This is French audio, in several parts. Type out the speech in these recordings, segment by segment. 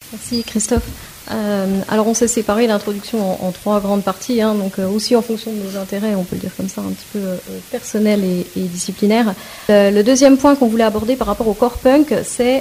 Merci Christophe. Alors on s'est séparé l'introduction en trois grandes parties, donc aussi en fonction de nos intérêts, on peut le dire comme ça, un petit peu personnel et disciplinaire. Le deuxième point qu'on voulait aborder par rapport au corps punk,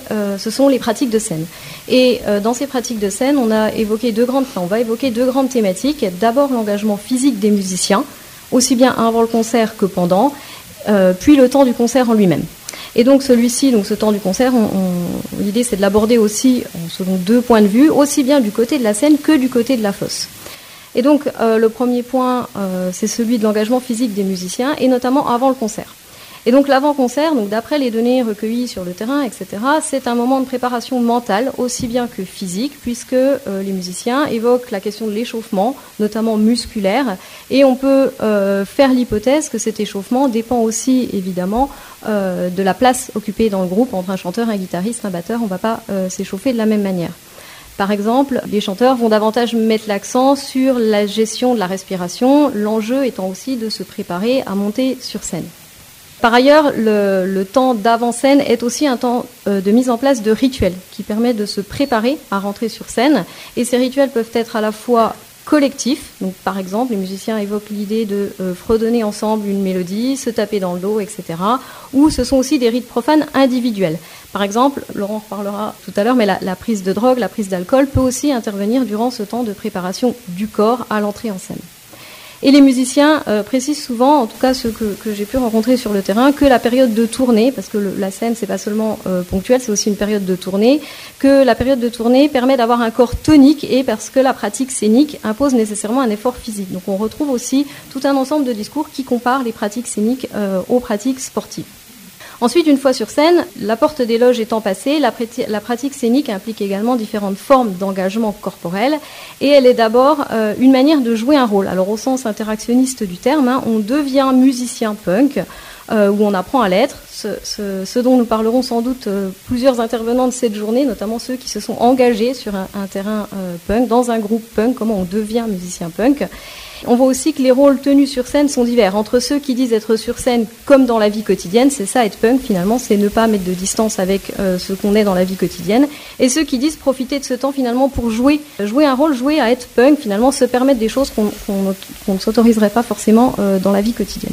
ce sont les pratiques de scène. Et dans ces pratiques de scène, on va évoquer deux grandes thématiques. D'abord l'engagement physique des musiciens, aussi bien avant le concert que pendant, puis le temps du concert en lui-même. Et donc ce temps du concert, l'idée c'est de l'aborder aussi selon deux points de vue, aussi bien du côté de la scène que du côté de la fosse. Et donc le premier point, c'est celui de l'engagement physique des musiciens, et notamment avant le concert. Et donc l'avant-concert, donc d'après les données recueillies sur le terrain, etc., c'est un moment de préparation mentale, aussi bien que physique, puisque les musiciens évoquent la question de l'échauffement, notamment musculaire, et on peut faire l'hypothèse que cet échauffement dépend aussi, évidemment, de la place occupée dans le groupe entre un chanteur, un guitariste, un batteur. On ne va pas s'échauffer de la même manière. Par exemple, les chanteurs vont davantage mettre l'accent sur la gestion de la respiration, l'enjeu étant aussi de se préparer à monter sur scène. Par ailleurs, le temps d'avant-scène est aussi un temps de mise en place de rituels qui permet de se préparer à rentrer sur scène. Et ces rituels peuvent être à la fois collectifs, donc par exemple, les musiciens évoquent l'idée de fredonner ensemble une mélodie, se taper dans le dos, etc. Ou ce sont aussi des rites profanes individuels. Par exemple, Laurent reparlera tout à l'heure, mais la prise de drogue, la prise d'alcool peut aussi intervenir durant ce temps de préparation du corps à l'entrée en scène. Et les musiciens précisent souvent, en tout cas ceux que j'ai pu rencontrer sur le terrain, que la période de tournée, parce que la scène c'est pas seulement ponctuel, c'est aussi une période de tournée, que la période de tournée permet d'avoir un corps tonique et parce que la pratique scénique impose nécessairement un effort physique. Donc on retrouve aussi tout un ensemble de discours qui comparent les pratiques scéniques aux pratiques sportives. Ensuite, une fois sur scène, la porte des loges étant passée, la pratique scénique implique également différentes formes d'engagement corporel et elle est d'abord une manière de jouer un rôle. Alors au sens interactionniste du terme, on devient musicien punk où on apprend à l'être, ce dont nous parlerons sans doute plusieurs intervenants de cette journée, notamment ceux qui se sont engagés sur un terrain punk, dans un groupe punk, comment on devient musicien punk. On voit aussi que les rôles tenus sur scène sont divers. Entre ceux qui disent être sur scène comme dans la vie quotidienne, c'est ça être punk finalement, c'est ne pas mettre de distance avec ce qu'on est dans la vie quotidienne. Et ceux qui disent profiter de ce temps finalement pour jouer un rôle, jouer à être punk, finalement se permettre des choses qu'on ne s'autoriserait pas forcément dans la vie quotidienne.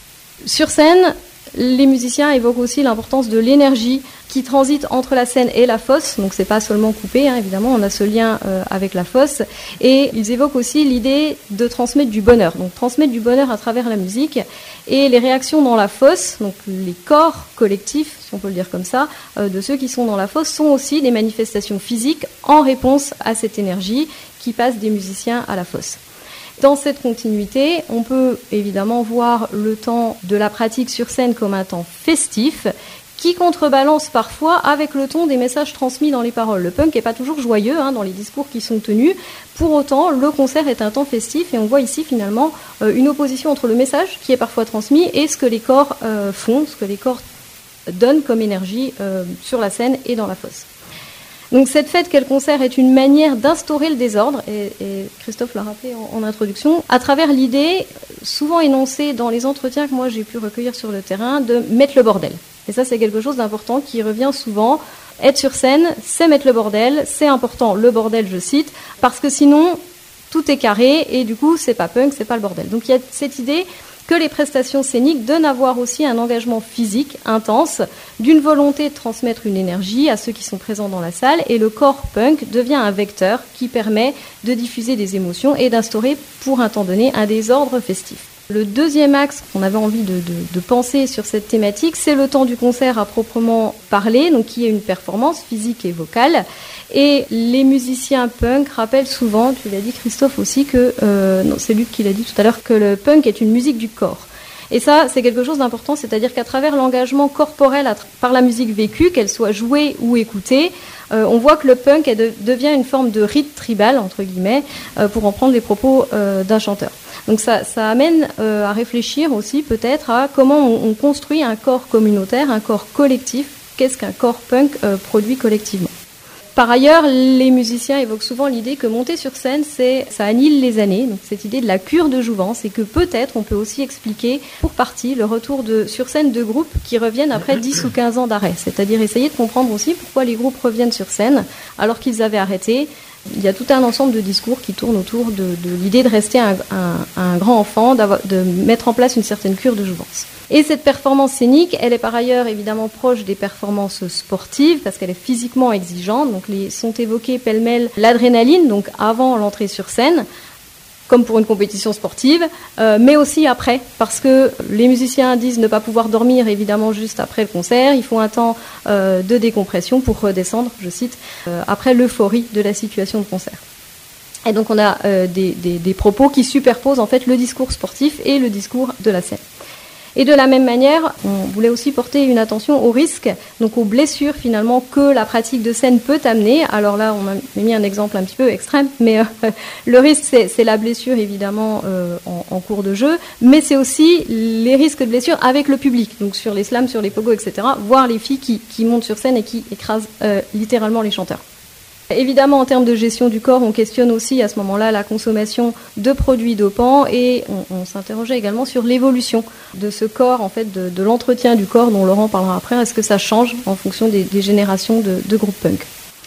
Sur scène, les musiciens évoquent aussi l'importance de l'énergie qui transite entre la scène et la fosse, donc c'est pas seulement coupé, évidemment, on a ce lien avec la fosse, et ils évoquent aussi l'idée de transmettre du bonheur, donc transmettre du bonheur à travers la musique, et les réactions dans la fosse, donc les corps collectifs, si on peut le dire comme ça, de ceux qui sont dans la fosse, sont aussi des manifestations physiques en réponse à cette énergie qui passe des musiciens à la fosse. Dans cette continuité, on peut évidemment voir le temps de la pratique sur scène comme un temps festif qui contrebalance parfois avec le ton des messages transmis dans les paroles. Le punk n'est pas toujours joyeux dans les discours qui sont tenus. Pour autant, le concert est un temps festif et on voit ici finalement une opposition entre le message qui est parfois transmis et ce que les corps font, ce que les corps donnent comme énergie sur la scène et dans la fosse. Donc cette fête qu'est le concert est une manière d'instaurer le désordre, et Christophe l'a rappelé en introduction, à travers l'idée, souvent énoncée dans les entretiens que moi j'ai pu recueillir sur le terrain, de mettre le bordel. Et ça c'est quelque chose d'important qui revient souvent. Être sur scène, c'est mettre le bordel, c'est important, le bordel je cite, parce que sinon tout est carré et du coup c'est pas punk, c'est pas le bordel. Donc il y a cette idée que les prestations scéniques donnent à voir aussi un engagement physique intense, d'une volonté de transmettre une énergie à ceux qui sont présents dans la salle, et le corps punk devient un vecteur qui permet de diffuser des émotions et d'instaurer, pour un temps donné, un désordre festif. Le deuxième axe qu'on avait envie de penser sur cette thématique, c'est le temps du concert à proprement parler, donc qui est une performance physique et vocale. Et les musiciens punk rappellent souvent, tu l'as dit Christophe aussi, c'est Luc qui l'a dit tout à l'heure, que le punk est une musique du corps. Et ça, c'est quelque chose d'important, c'est-à-dire qu'à travers l'engagement corporel par la musique vécue, qu'elle soit jouée ou écoutée, on voit que le punk devient une forme de rite tribal, entre guillemets, pour en prendre les propos d'un chanteur. Donc ça amène à réfléchir aussi peut-être à comment on construit un corps communautaire, un corps collectif. Qu'est-ce qu'un corps punk produit collectivement ? Par ailleurs, les musiciens évoquent souvent l'idée que monter sur scène, ça annule les années. Donc cette idée de la cure de jouvence, et que peut-être on peut aussi expliquer pour partie le retour sur scène de groupes qui reviennent après 10 ou 15 ans d'arrêt. C'est-à-dire essayer de comprendre aussi pourquoi les groupes reviennent sur scène alors qu'ils avaient arrêté. Il y a tout un ensemble de discours qui tournent autour de l'idée de rester un grand enfant, de mettre en place une certaine cure de jouvence. Et cette performance scénique, elle est par ailleurs évidemment proche des performances sportives parce qu'elle est physiquement exigeante. Donc sont évoquées pêle-mêle l'adrénaline, donc avant l'entrée sur scène, comme pour une compétition sportive, mais aussi après, parce que les musiciens disent ne pas pouvoir dormir évidemment juste après le concert. Il faut un temps de décompression pour redescendre, je cite, après l'euphorie de la situation de concert. Et donc on a des propos qui superposent en fait le discours sportif et le discours de la scène. Et de la même manière, on voulait aussi porter une attention aux risques, donc aux blessures finalement que la pratique de scène peut amener. Alors là, on a mis un exemple un petit peu extrême, mais le risque, c'est la blessure évidemment en cours de jeu, mais c'est aussi les risques de blessure avec le public, donc sur les slams, sur les pogos, etc., voire les filles qui montent sur scène et qui écrasent littéralement les chanteurs. Évidemment, en termes de gestion du corps, on questionne aussi à ce moment-là la consommation de produits dopants et on s'interrogeait également sur l'évolution de ce corps, en fait, de l'entretien du corps dont Laurent parlera après. Est-ce que ça change en fonction des générations de groupes punk ?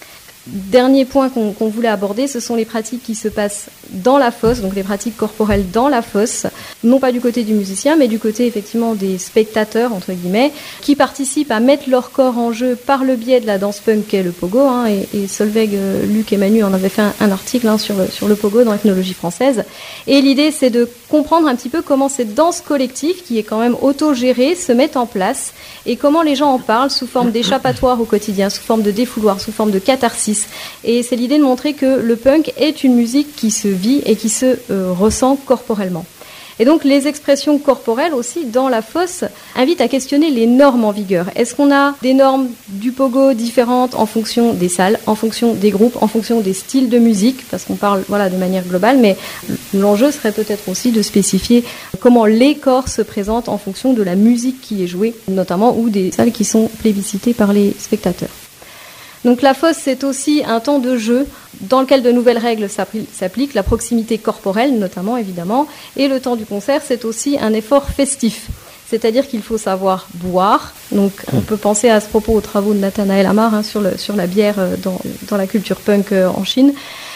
Dernier point qu'on voulait aborder, ce sont les pratiques qui se passent dans la fosse, donc les pratiques corporelles dans la fosse, non pas du côté du musicien, mais du côté effectivement des spectateurs, entre guillemets, qui participent à mettre leur corps en jeu par le biais de la danse punk qu'est le pogo, et Solveig, Luc et Manu en avaient fait un article sur le pogo dans l'ethnologie française. Et l'idée, c'est de comprendre un petit peu comment cette danse collective, qui est quand même autogérée, se met en place, et comment les gens en parlent sous forme d'échappatoire au quotidien, sous forme de défouloir, sous forme de catharsis. Et c'est l'idée de montrer que le punk est une musique qui se vit et qui se ressent corporellement. Et donc les expressions corporelles aussi dans la fosse invitent à questionner les normes en vigueur. Est-ce qu'on a des normes du pogo différentes en fonction des salles, en fonction des groupes, en fonction des styles de musique, parce qu'on parle de manière globale, mais l'enjeu serait peut-être aussi de spécifier comment les corps se présentent en fonction de la musique qui est jouée, notamment, ou des salles qui sont plébiscitées par les spectateurs. Donc la fosse, c'est aussi un temps de jeu dans lequel de nouvelles règles s'appliquent, la proximité corporelle notamment, évidemment, et le temps du concert, c'est aussi un effort festif. C'est-à-dire qu'il faut savoir boire. Donc on peut penser à ce propos aux travaux de Nathanaël Amar sur la bière dans la culture punk en Chine.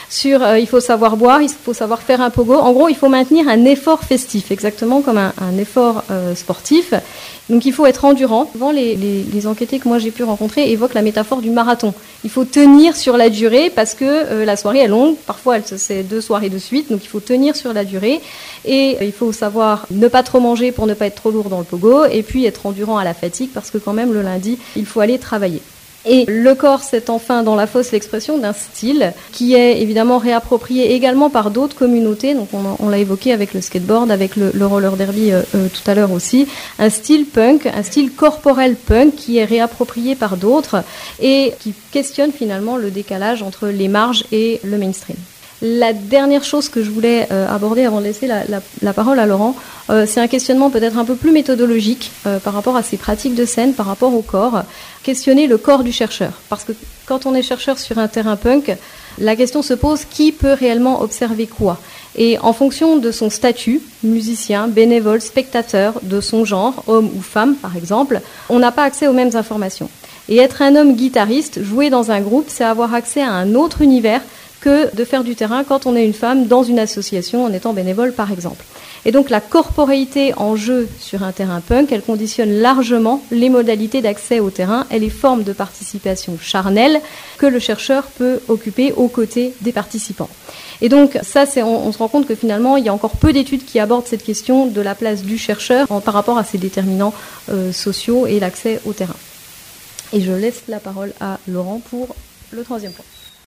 Il faut savoir boire, il faut savoir faire un pogo. En gros, il faut maintenir un effort festif, exactement comme un effort sportif. Donc il faut être endurant. Souvent, les enquêtés que moi j'ai pu rencontrer évoquent la métaphore du marathon. Il faut tenir sur la durée parce que la soirée est longue. Parfois, c'est 2 soirées de suite, donc il faut tenir sur la durée. Et il faut savoir ne pas trop manger pour ne pas être trop lourd dans le pogo, et puis être endurant à la fatigue parce que quand même le lundi, il faut aller travailler. Et le corps, c'est enfin dans la fosse l'expression d'un style qui est évidemment réapproprié également par d'autres communautés. Donc on l'a évoqué avec le skateboard, avec le roller derby tout à l'heure aussi. Un style punk, un style corporel punk qui est réapproprié par d'autres et qui questionne finalement le décalage entre les marges et le mainstream. La dernière chose que je voulais aborder avant de laisser la parole à Laurent, c'est un questionnement peut-être un peu plus méthodologique par rapport à ces pratiques de scène, par rapport au corps. Questionner le corps du chercheur. Parce que quand on est chercheur sur un terrain punk, la question se pose qui peut réellement observer quoi. Et en fonction de son statut, musicien, bénévole, spectateur, de son genre, homme ou femme par exemple, on n'a pas accès aux mêmes informations. Et être un homme guitariste, jouer dans un groupe, c'est avoir accès à un autre univers que de faire du terrain quand on est une femme dans une association en étant bénévole par exemple. Et donc la corporéité en jeu sur un terrain punk, elle conditionne largement les modalités d'accès au terrain et les formes de participation charnelle que le chercheur peut occuper aux côtés des participants. Et donc ça, on se rend compte que finalement, il y a encore peu d'études qui abordent cette question de la place du chercheur par rapport à ses déterminants sociaux et l'accès au terrain. Et je laisse la parole à Laurent pour le 3e point.